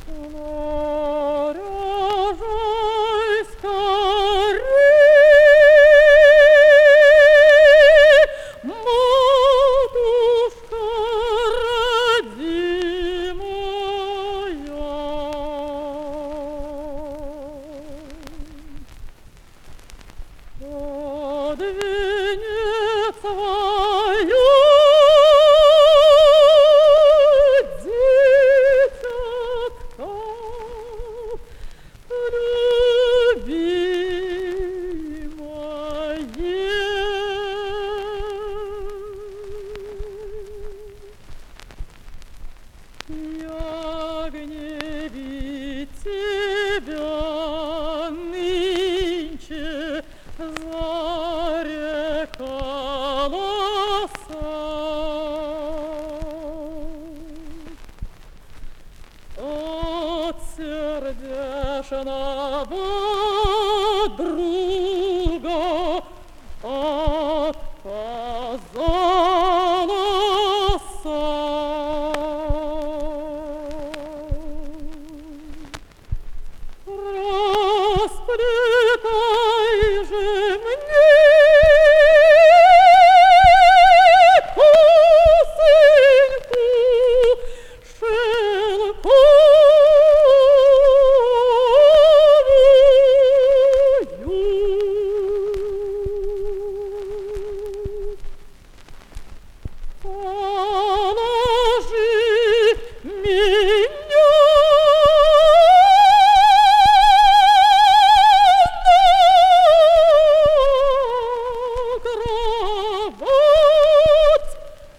Наряжай скорей, матушка родимая. Под венец свою дитятка любимая. Я гневить тебя нынче зарекалася. От сердечного друга отказалася. Расплетай же мне косыньку шелковую. Положи меня на кровать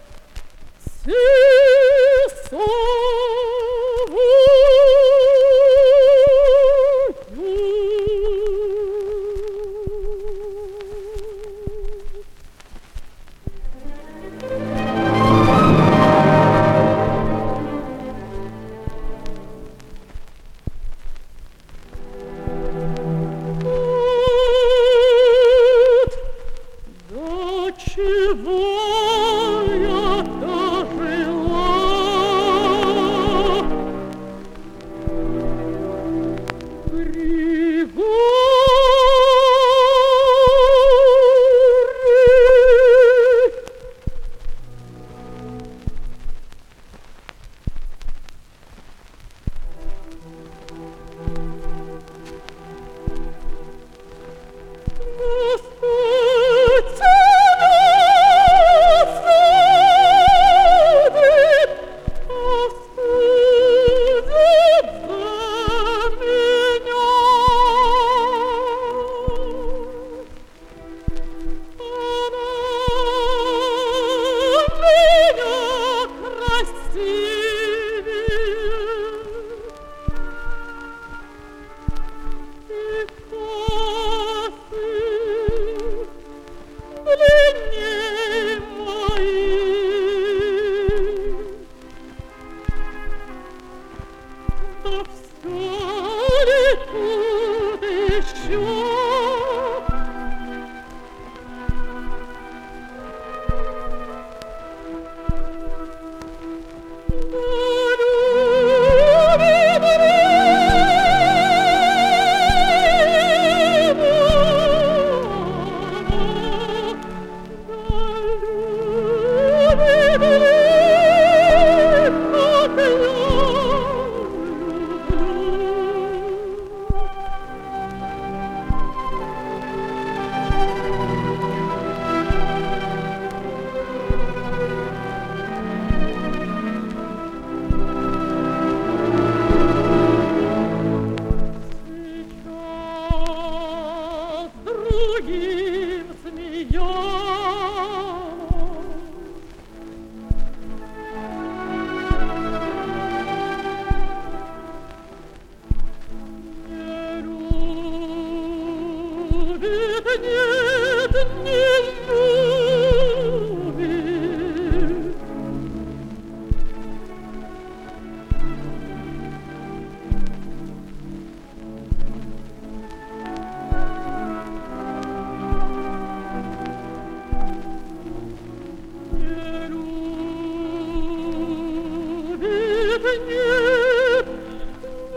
до чего я дожила? Григорий, Господь тебя судит, осудит за меня. Она меня красивее и косы длинней моих. Да всё ли тут еще? Сейчас другим смеялась. Не любит, нет, не любит. Не любит, нет,